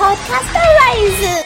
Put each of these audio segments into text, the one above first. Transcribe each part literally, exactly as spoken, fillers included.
Podcast Horizon!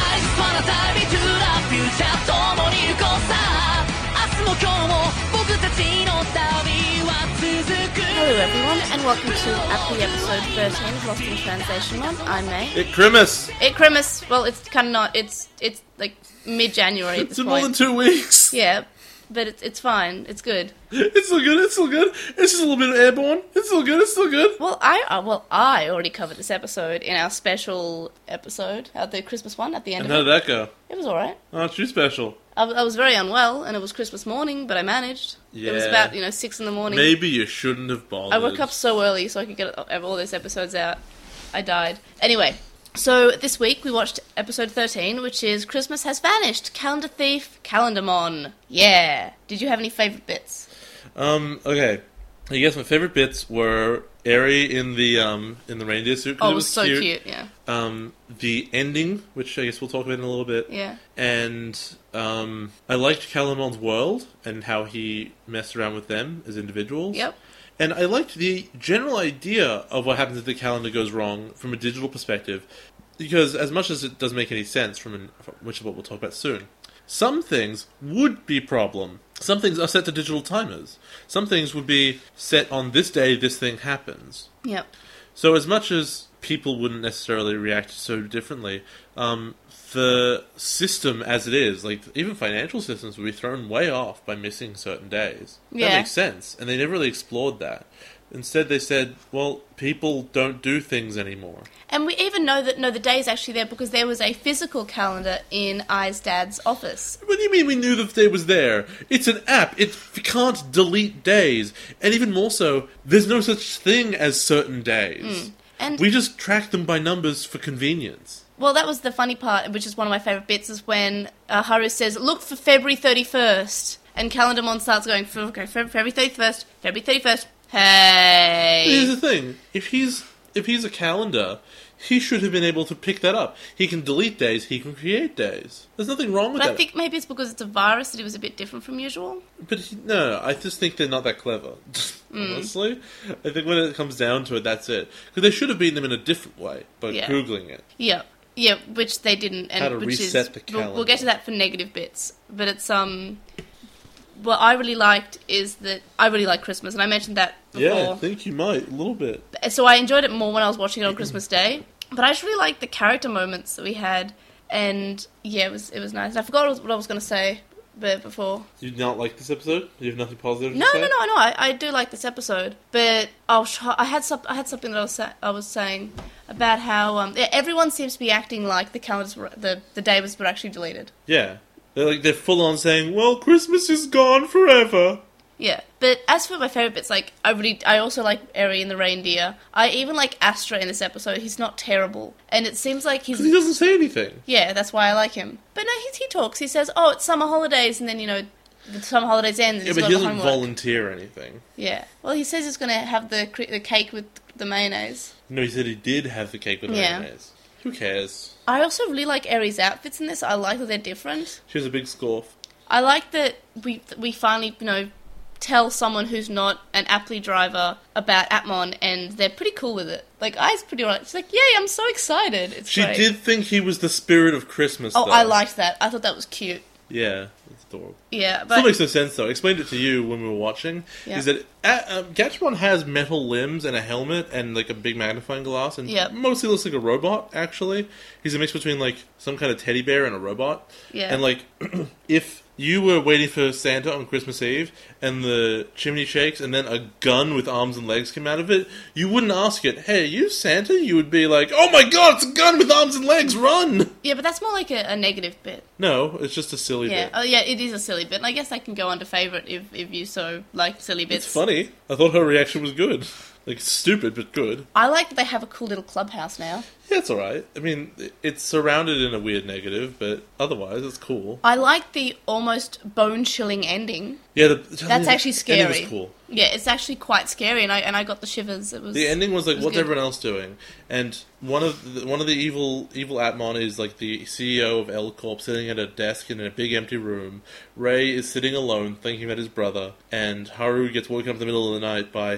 Hello everyone, and welcome to Aptly episode thirteen of Lost in Translation Mod. I'm May. It Christmas! It Christmas! Well, it's kind of not, it's, it's like mid-January at this It's point. more than two weeks! Yeah, but it's, it's fine, it's good. It's still good, it's still good. It's just a little bit of airborne. It's still good, it's still good. Well, I uh, well I already covered this episode in our special episode, uh, the Christmas one at the end And of how it. did that go? It was alright. Oh, it's too special. I, I was very unwell, and it was Christmas morning, but I managed. It was Yeah. about, you know, six in the morning. Maybe you shouldn't have bothered. I woke up so early so I could get all those episodes out. I died. Anyway, so this week we watched episode thirteen, which is Christmas Has Vanished, Calendar Thief, Calendarmon. Yeah. Did you have any favourite bits? Um, okay. I guess my favorite bits were Aerie in the, um, in the reindeer suit. 'Cause Oh, it it was was so cute. cute, yeah. Um, the ending, which I guess we'll talk about in a little bit. Yeah. And, um, I liked Calendarmon's world and how he messed around with them as individuals. Yep. And I liked the general idea of what happens if the calendar goes wrong from a digital perspective, because as much as it doesn't make any sense, from an, which is what we'll talk about soon, some things would be problem. Some things are set to digital timers. Some things would be set on this day, this thing happens. Yep. So as much as people wouldn't necessarily react so differently, um, the system as it is, like even financial systems, would be thrown way off by missing certain days. Yeah. That makes sense, and they never really explored that. Instead, they said, "Well, people don't do things anymore." And we even know that, no, the day is actually there because there was a physical calendar in I's dad's office. What do you mean we knew the day was there? It's an app. It can't delete days, and even more so, there's no such thing as certain days. And We just track them by numbers for convenience. well, that was the funny part, which is one of my favourite bits, is when uh, Haru says, "Look for February thirty-first," and Calendarmon starts going, "Okay, February thirty-first, February thirty-first, Here's hey." the thing: if he's if he's a calendar, he should have been able to pick that up. He can delete days. He can create days. There's nothing wrong with But I that. think maybe it's because it's a virus that it was a bit different from usual. But he, no, I just think they're not that clever. Honestly, I think when it comes down to it, that's it. Because they should have beaten them in a different way by Yeah. googling it. Yeah, yeah, which they didn't, and How to which reset is the we'll, we'll calendar. get to that for negative bits. But it's um, what I really liked is that I really like Christmas, and I mentioned that before. Yeah, I think you might a little bit. So I enjoyed it more when I was watching it on Christmas Day. But I just really liked the character moments that we had, and yeah, it was it was nice. And I forgot what I was, what I was going to say, but before. You did not like this episode? You have nothing positive No, to say? no, no, no. I, I do like this episode, but I'll try, I had some I had something that I was sa- I was saying about how um yeah, everyone seems to be acting like the calendars were, the the day was were actually deleted. Yeah. They're like they're full on saying, "Well, Christmas is gone forever." Yeah, but as for my favourite bits, like, I really, I also like Aerie and the reindeer. I even like Astra in this episode. He's not terrible. And it seems like he's... Because he doesn't say anything. Yeah, that's why I like him. But no, he, he talks. He says, oh, it's summer holidays, and then, you know, the summer holidays end, and Yeah, he's but got he the doesn't homework. volunteer anything. Yeah. Well, he says he's going to have the cre- the cake with the mayonnaise. No, he said he did have the cake with Yeah. mayonnaise. Who cares? I also really like Aerie's outfits in this. I like that they're different. She has a big scarf. I like that we we finally, you know, tell someone who's not an Aptly driver about Atmon, and they're pretty cool with it. Like, I's pretty alright. She's like, yay, I'm so excited. It's She great. did think he was the spirit of Christmas, Oh, though. I liked that. I thought that was cute. Yeah, it's adorable. Yeah, Still but... makes no sense, though. I explained it to you when we were watching. Yeah. Is that uh, um, Gatchmon has metal limbs and a helmet and, like, a big magnifying glass, and Yeah. mostly looks like a robot, actually. He's a mix between, like, some kind of teddy bear and a robot. Yeah. And, like, if you were waiting for Santa on Christmas Eve, and the chimney shakes, and then a gun with arms and legs came out of it, you wouldn't ask it, "Hey, you Santa?" You would be like, "Oh my god, it's a gun with arms and legs, run!" Yeah, but that's more like a, a negative bit. No, it's just a silly Yeah. bit. Oh, yeah, it is a silly bit. And I guess that can go under favourite if, if you so like silly bits. It's funny. I thought her reaction was good. Like, stupid, but good. I like that they have a cool little clubhouse now. Yeah, it's alright. I mean, it's surrounded in a weird negative, but otherwise, it's cool. I like the almost bone-chilling ending. Yeah, the, That's actually the ending scary. was cool. Yeah, it's actually quite scary, and I and I got the shivers. It was The ending was like, it was what's good. everyone else doing? And one of the, one of the evil evil Atmon is like the C E O of L Corp sitting at a desk in a big empty room. Ray is sitting alone, thinking about his brother, and Haru gets woken up in the middle of the night by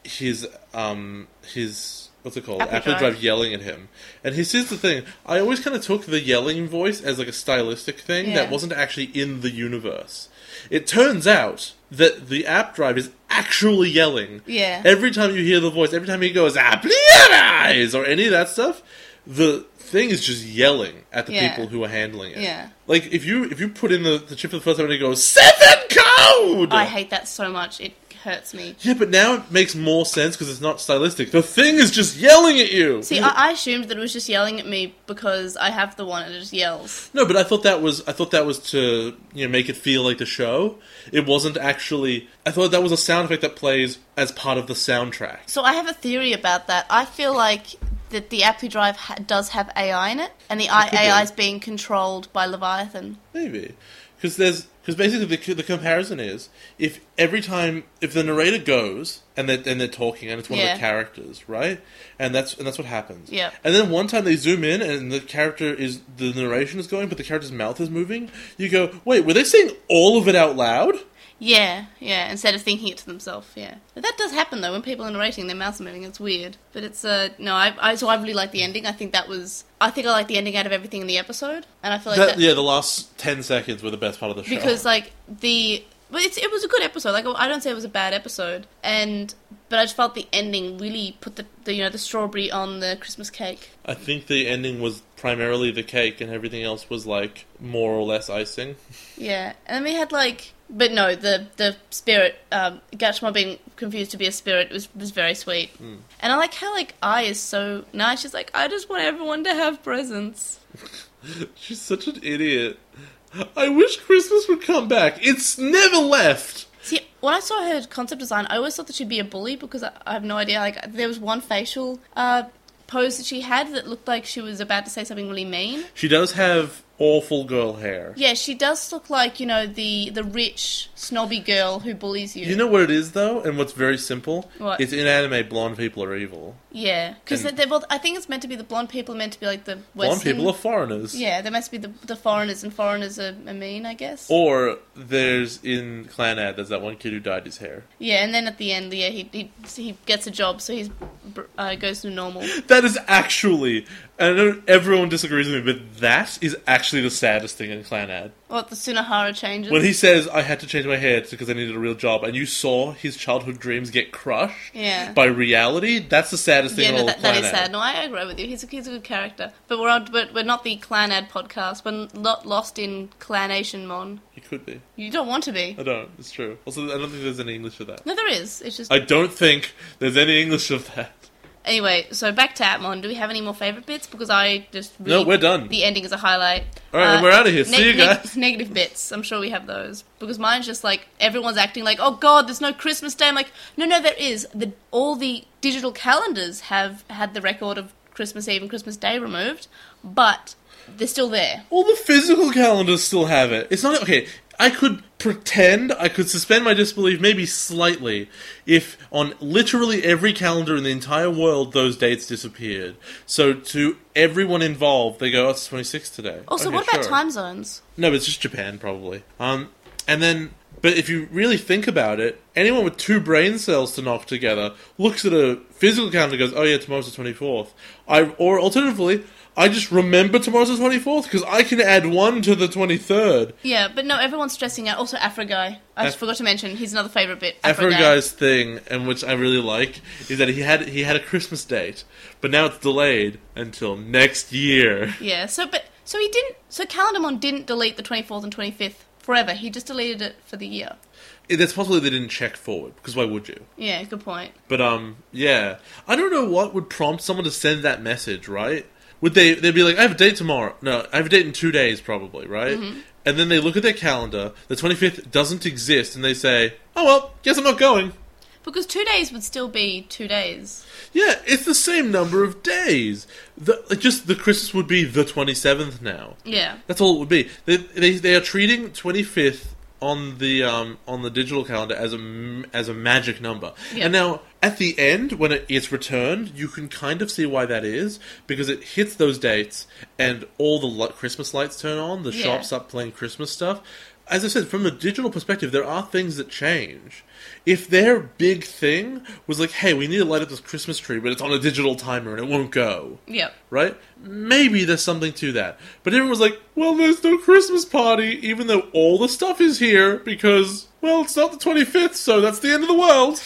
his um his what's it called Apple Apple Drive. Drive yelling at him. And here's here's the thing: I always kind of took the yelling voice as like a stylistic thing Yeah. that wasn't actually in the universe. It turns out that the app drive is actually yelling. Yeah. Every time you hear the voice, every time he goes "Applies" or any of that stuff, the thing is just yelling at the Yeah. people who are handling it. Yeah. Like if you if you put in the, the chip for the first time and it goes seven code. I hate that so much. It hurts me. Yeah, but now it makes more sense because it's not stylistic. The thing is just yelling at you. See, I, I assumed that it was just yelling at me because I have the one and it just yells. No, but I thought that was I thought that was to you know make it feel like the show. It wasn't actually. I thought that was a sound effect that plays as part of the soundtrack. So I have a theory about that. I feel like that the Apple Drive ha- does have A I in it, and the I- could be. A I is being controlled by Leviathan. Maybe because there's because basically the the comparison is if every time if the narrator goes and they and they're talking and it's one Yeah. of the characters, right? And that's and that's what happens. Yeah. And then one time they zoom in and the character is the narration is going, but the character's mouth is moving. You go, wait, were they saying all of it out loud? Yeah, yeah, instead of thinking it to themselves, yeah. But that does happen, though, when people are narrating, their mouths are moving, it's weird. But it's, uh, no, I, I, so I really like the ending. I think that was, I think I like the ending out of everything in the episode, and I feel like That, that, yeah, the last ten seconds were the best part of the show. because, like, the, but it's, it was a good episode, like, I don't say it was a bad episode, and, but I just felt the ending really put the, the you know, the strawberry on the Christmas cake. I think the ending was primarily the cake and everything else was like more or less icing. Yeah, and then we had like, but no, the the spirit, um, Gatchma being confused to be a spirit was was very sweet, Mm. and I like how like I is so nice. She's like, I just want everyone to have presents. She's such an idiot. I wish Christmas would come back. It's never left. See, when I saw her concept design, I always thought that she'd be a bully because I, I have no idea. Like, there was one facial uh, pose that she had that looked like she was about to say something really mean. She does have awful girl hair. Yeah, she does look like, you know, the the rich snobby girl who bullies you. You know what it is, though, and what's very simple? What? It's in anime, blonde people are evil. Yeah, because And- they're both. I think it's meant to be the blonde people are meant to be like the Western. Blonde people are foreigners. Yeah, there must be the the foreigners, and foreigners are, are mean, I guess. Or there's, in Clan Ad, there's that one kid who dyed his hair. Yeah, and then at the end, yeah, he he, he gets a job, so he's uh, goes to normal. That is actually, and I know everyone disagrees with me, but that is actually the saddest thing in Clan Ad. What, the Sunahara changes? When he says, I had to change my hair because I needed a real job, and you saw his childhood dreams get crushed Yeah. by reality, that's the saddest thing Yeah, in no, all that, of that Clan is Ad. sad. No, I agree with you. He's a, he's a good character. But we're on, but we're not the Clan Ad podcast. We're not lost in Clanation Mon. He could be. You don't want to be. I don't. It's true. Also, I don't think there's any English for that. No, there is. It's just... I don't think there's any English of that. Anyway, so back to Atmon. Do we have any more favourite bits? Because I just No, really... we're done. The ending is a highlight. All right, we're outta here. See you guys. Negative bits. I'm sure we have those. Because mine's just like, everyone's acting like, oh god, there's no Christmas Day. I'm like, no, no, there is. The, all the digital calendars have had the record of Christmas Eve and Christmas Day removed, but they're still there. All the physical calendars still have it. It's not... Okay, I could pretend, I could suspend my disbelief maybe slightly if on literally every calendar in the entire world those dates disappeared. So to everyone involved, they go, oh, it's twenty-sixth today. Also, Okay, what about sure. time zones? No, but it's just Japan, probably. Um, and then... But if you really think about it, anyone with two brain cells to knock together looks at a physical calendar and goes, oh yeah, tomorrow's the twenty-fourth. I, or alternatively... I just remember tomorrow's the twenty-fourth because I can add one to the twenty-third. Yeah, but no, everyone's stressing out. Also, Afro Guy. I just Af- forgot to mention, he's another favourite bit. Afro Guy. Guy's thing, and which I really like, is that he had he had a Christmas date, but now it's delayed until next year. Yeah, so, but, so he didn't, so Calendarmon didn't delete the twenty-fourth and twenty-fifth forever. He just deleted it for the year. It's possibly they didn't check forward, because why would you? Yeah, good point. But, um, yeah. I don't know what would prompt someone to send that message, right? Would they, they'd be like, I have a date tomorrow. No, I have a date in two days, probably, right? Mm-hmm. And then they look at their calendar, the twenty-fifth doesn't exist, and they say, oh well, guess I'm not going. Because two days would still be two days. Yeah, it's the same number of days. The, like, just the Christmas would be the twenty-seventh now. Yeah. That's all it would be. They, they, they are treating twenty-fifth on the um, on the digital calendar as a m- as a magic number. Yeah. And now at the end, when it gets returned, you can kind of see why that is because it hits those dates and all the li- Christmas lights turn on. The Yeah. shops start playing Christmas stuff. as I said, from a digital perspective, there are things that change. If their big thing was like, hey, we need to light up this Christmas tree, but it's on a digital timer and it won't go. Yep. Right? Maybe there's something to that. But everyone was like, well, there's no Christmas party, even though all the stuff is here, because, well, it's not the twenty-fifth, so that's the end of the world.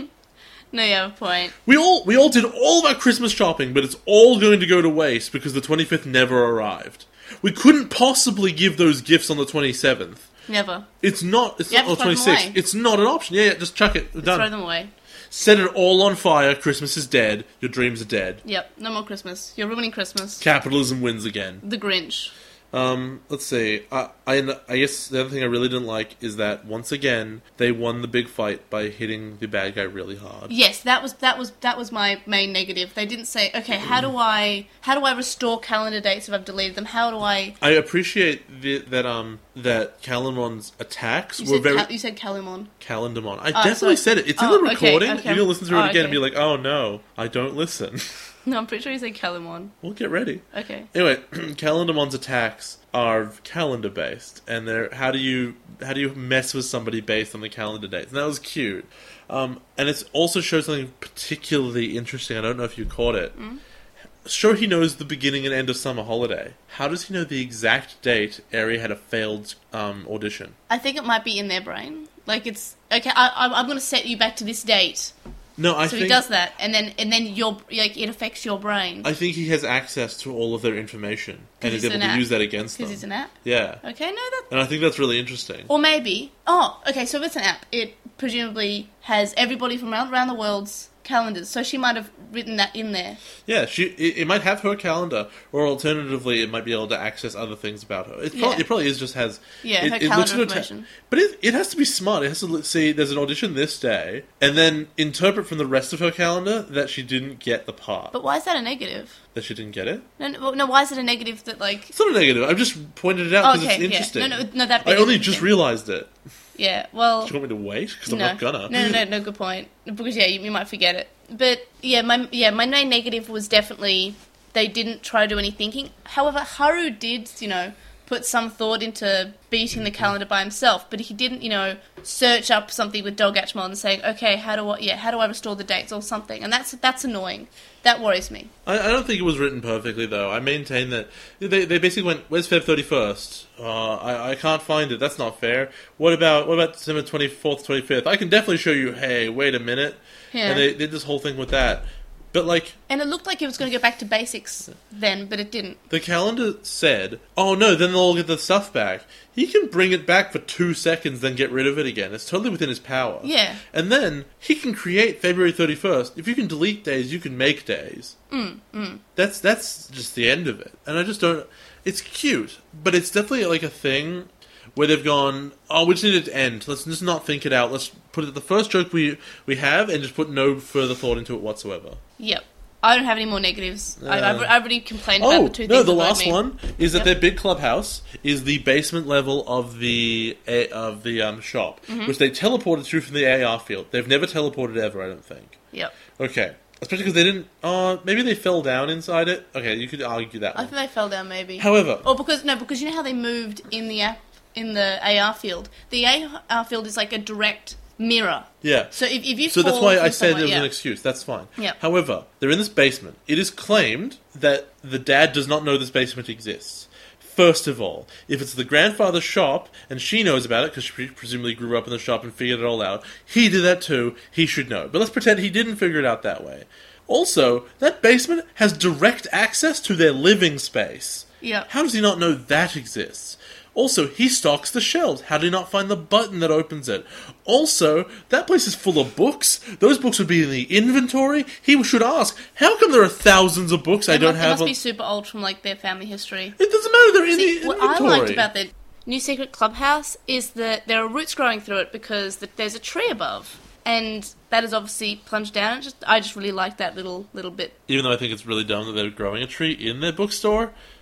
No, you have a point. We all we all did all of our Christmas shopping, but it's all going to go to waste because the twenty-fifth never arrived. We couldn't possibly give those gifts on the twenty-seventh. Never. It's not. It's You not have to on the throw them twenty-sixth. away. It's not an option. Yeah, yeah, just chuck it. We're done. Throw them away. Set it all on fire. Christmas is dead. Your dreams are dead. Yep, no more Christmas. You're ruining Christmas. Capitalism wins again. The Grinch. Um, let's see. I, I, I guess the other thing I really didn't like is that once again they won the big fight by hitting the bad guy really hard. Yes, that was that was that was my main negative. They didn't say, okay, how do I how do I restore calendar dates if I've deleted them? How do I? I appreciate the, that um that Calamon's attacks You were said very Cal- you said Calimon. Calandamon. I Oh, definitely so- said it. It's in oh, the okay, recording. okay. You can listen through it Oh, again and okay. be like, oh no, I don't listen. No, I'm pretty sure you said Calimon. Well, get ready. Okay. Anyway, Calandamon's attacks are calendar based, and they're how do you how do you mess with somebody based on the calendar dates? And that was cute. Um, and it also shows something particularly interesting. I don't know if you caught it. Mm. Sure, he knows the beginning and end of summer holiday. How does he know the exact date Aerie had a failed um, audition? I think it might be in their brain. Like it's okay. I, I'm, I'm going to set you back to this date. No, I So think he does that, and then and then your like it affects your brain I think he has access to all of their information and 'Cause is he's able an to app. use that against them. because it's an app. Yeah, Okay, no, that and I think that's really interesting. or maybe oh, okay. So if it's an app, it presumably has everybody from around, around the world's calendars. So she might have written that in there. Yeah, she it, it might have her calendar, or alternatively, it might be able to access other things about her. It, prob- Yeah. it probably is just has Yeah, it, her it looks calendar at her information. but it it has to be smart. It has to look, see there's an audition this day, and then interpret from the rest of her calendar that she didn't get the part. But why is that a negative? That she didn't get it. No, no, no why is it a negative that like? It's not a negative. I've just pointed it out because Okay, it's yeah. interesting. No, no, no, that I bit only is just interesting. realized it. Yeah, well, Do you want me to wait? Because I'm no, not gonna. no, no, no, no, good point. Because yeah, you, you might forget it. But yeah, my yeah, my main negative was definitely they didn't try to do any thinking. However, Haru did, you know, put some thought into beating the calendar by himself, but he didn't, you know, search up something with Dogachmon and saying, okay, how do I, yeah, how do I restore the dates or something? And that's that's annoying. That worries me. I, I don't think it was written perfectly, though. I maintain that they they basically went, "Where's Feb thirty first? Uh, I I can't find it. That's not fair. What about what about December twenty fourth, twenty fifth? I can definitely show you. Hey, wait a minute." Yeah. And they did this whole thing with that. But like And it looked like it was going to go back to basics then, but it didn't. the calendar said, "Oh no, then they'll all get the stuff back." He can bring it back for two seconds, then get rid of it again. It's totally within his power. Yeah. And then he can create February thirty first. If you can delete days, you can make days. Mm, mm. That's that's just the end of it. And I just don't. It's cute, but it's definitely like a thing where they've gone, oh, we just need it to end. Let's just not think it out. Let's put it the first joke we we have and just put no further thought into it whatsoever. Yep. I don't have any more negatives. I, Uh, I've, I've already complained about Oh the two no! things The that bug last me. one is that Yep. their big clubhouse is the basement level of the A- of the um, shop, Mm-hmm. which they teleported through from the A R field. They've never teleported ever, I don't think. Yep. Okay, especially because they didn't. Uh, maybe they fell down inside it. Okay, you could argue that I one. think they fell down maybe. However, Or because no, because you know how they moved in the app in the A R field. The A R field is like a direct mirror. yeah. So if, if you So fall that's why from I said somewhere- it was yeah. an excuse. That's fine. Yeah. However, they're in this basement. It is claimed that the dad does not know this basement exists. First of all, if it's the grandfather's shop and she knows about it because she presumably grew up in the shop and figured it all out, he did that too. He should know. But let's pretend he didn't figure it out that way. Also, that basement has direct access to their living space. Yeah. How does he not know that exists? Also, he stocks the shelves. How did he not find the button that opens it? Also, that place is full of books. Those books would be in the inventory. He should ask, how come there are thousands of books I They don't must, they have? must on-" be super old from like their family history. It doesn't matter. They're in See, the what inventory. I liked about the new secret clubhouse is that there are roots growing through it because th- there's a tree above, and that is obviously plunged down. And just I just really like that little little bit. Even though I think it's really dumb that they're growing a tree in their bookstore,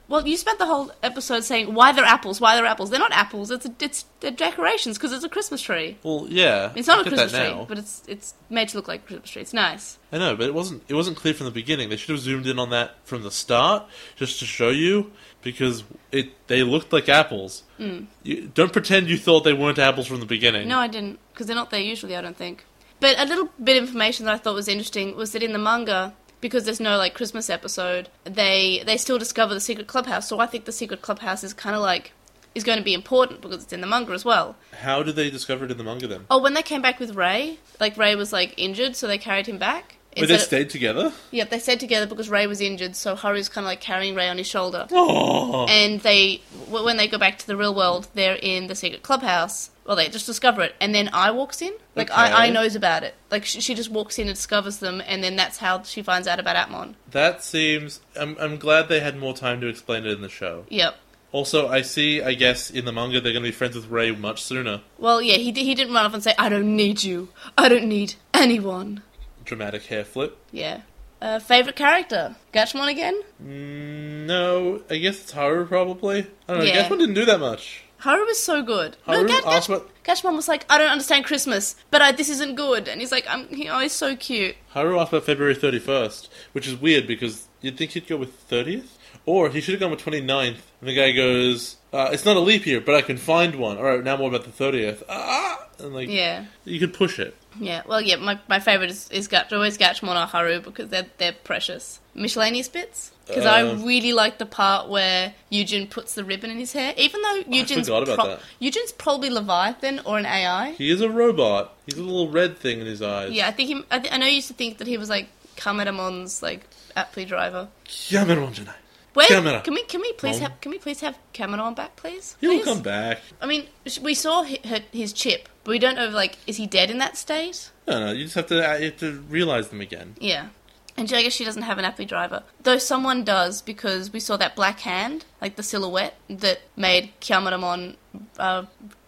Well, you spent the whole episode saying why they're apples, why they're apples. They're not apples. It's a, it's they're decorations because it's a Christmas tree. Well, yeah. It's not I a get Christmas that tree, now. but it's it's made to look like a Christmas tree. It's nice. I know, but it wasn't it wasn't clear from the beginning. They should have zoomed in on that from the start, just to show you, because it they looked like apples. Mm. You, don't pretend you thought they weren't apples from the beginning. No, I didn't, because they're not there usually, I don't think. But a little bit of information that I thought was interesting was that in the manga, because there's no, like, Christmas episode, they they still discover the secret clubhouse, so I think the secret clubhouse is kind of, like, is going to be important, because it's in the manga as well. How did they discover it in the manga, then? Oh, when they came back with Ray, like, Ray was, like, injured, so they carried him back. But they Instead of- stayed together? Yep, they stayed together because Ray was injured, so Haru's kind of, like, carrying Ray on his shoulder. Oh. And they, w- when they go back to the real world, they're in the secret clubhouse. Well, they just discover it, and then I walks in. Like, Okay. I, I knows about it. Like, she, she just walks in and discovers them, and then that's how she finds out about Atmon. That seems... I'm, I'm glad they had more time to explain it in the show. Yep. Also, I see, I guess, in the manga, they're going to be friends with Ray much sooner. Well, yeah, he, di- he didn't run off and say, I don't need you. I don't need anyone. Dramatic hair flip. Yeah. Uh, favourite character? Gatchmon again? Mm, no, I guess it's Haru, probably. I don't know, Yeah. Gatchmon didn't do that much. Haru was so good. Haru no, Gat- asked Gatch- about- Gatchmon was like, I don't understand Christmas, but I, this isn't good. And he's like, I'm, he, oh, he's so cute. Haru asked about February thirty-first, which is weird because you'd think he'd go with thirtieth? Or he should have gone with twenty-ninth. And the guy goes, uh, it's not a leap year, but I can find one. Alright, now more about the thirtieth. Ah! And like, Yeah. you could push it. Yeah, well, yeah, my, my favourite is, is Gatch, always Gatchmon or Haru because they're, they're precious. Miscellaneous bits? Because Uh, I really like the part where Eugen puts the ribbon in his hair. Even though Eugen's, forgot about that. Eugen's probably Leviathan or an A I. He is a robot. He's a little red thing in his eyes. Yeah, I think he, I, th- I know you used to think that he was like Kameramon's like Apply driver. Cameron Janai. Where Camera. can we can we please Mom. have can we please have Cameron back, please? He'll Please? come back. I mean, sh- we saw hi- her, his chip, but we don't know like is he dead in that state? No, no, you just have to, you have to realize them again. Yeah. And I guess she doesn't have an Apply driver. Though someone does, because we saw that black hand, like the silhouette, that made Kyamuramon uh,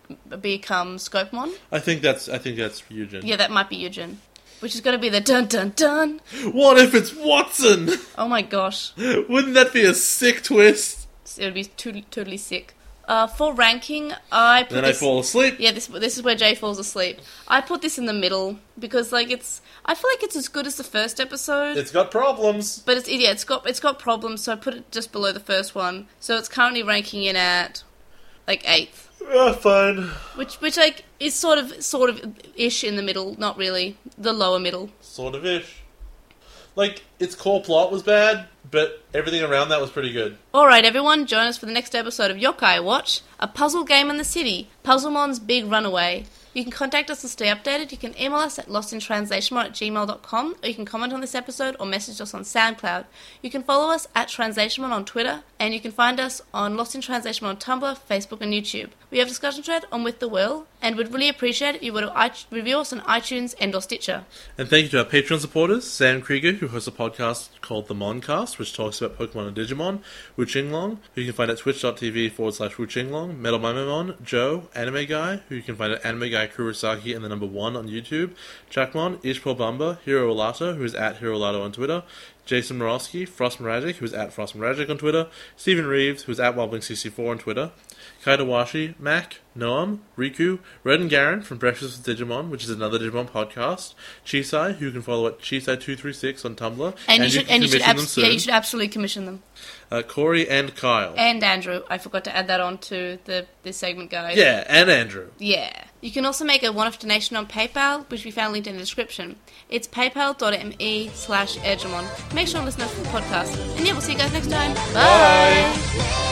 become Scopemon. I think that's, I think that's Eugen. Yeah, that might be Eugen. Which is going to be the dun dun dun. What if it's Watson? Oh my gosh. Wouldn't that be a sick twist? It would be totally, totally sick. Uh, for ranking, I put Then I this... fall asleep. Yeah, this this is where Jay falls asleep. I put this in the middle because, like, it's. I feel like it's as good as the first episode, It's got problems. but it's yeah, it's got it's got problems. So I put it just below the first one. So it's currently ranking in at like eighth, Ah, fine. which which like is sort of sort of ish in the middle, not really the lower middle. Sort of ish. Like, its core plot was bad, but everything around that was pretty good. All right, everyone, join us for the next episode of Yokai Watch, a puzzle game in the city, Puzzlemon's Big Runaway. You can contact us to stay updated. You can email us at lostintranslationmon at gmail dot com, or you can comment on this episode or message us on SoundCloud. You can follow us at Translationmon on Twitter, and you can find us on Lost in Translationmon on Tumblr, Facebook, and YouTube. We have a discussion thread on With the Will, and we'd really appreciate it if you were to I- review us on iTunes and or Stitcher. And thank you to our Patreon supporters, Sam Krieger, who hosts a podcast called The Moncast, which talks about Pokemon and Digimon, Wu Qinglong, who you can find at twitch.tv forward slash Wu Qinglong, Metal Mimemon, Joe, Anime Guy, who you can find at Anime Guy Kurosaki and the number one on YouTube, Jackmon, Ishpo Bamba, Hiro Olato, who is at Hiro Olato on Twitter, Jason Morosky, Frost Miragic, who is at Frost Miragic on Twitter, Stephen Reeves, who is at Wobbling sixty-four on Twitter, Kaidawashi, Mac, Noam, Riku, Red and Garen from Breakfast with Digimon, which is another Digimon podcast, Chisai, who you can follow at Chisai two three six on Tumblr, And, you should can and you should, commission them abs- yeah, soon. you should absolutely commission them. Uh, Corey and Kyle. And Andrew. I forgot to add that on to the this segment guide. Yeah, and Andrew. Yeah. You can also make a one-off donation on PayPal, which we found linked in the description. It's paypal.me slash Edgemon. Make sure to listen to the podcast. And yeah, we'll see you guys next time. Bye! Bye.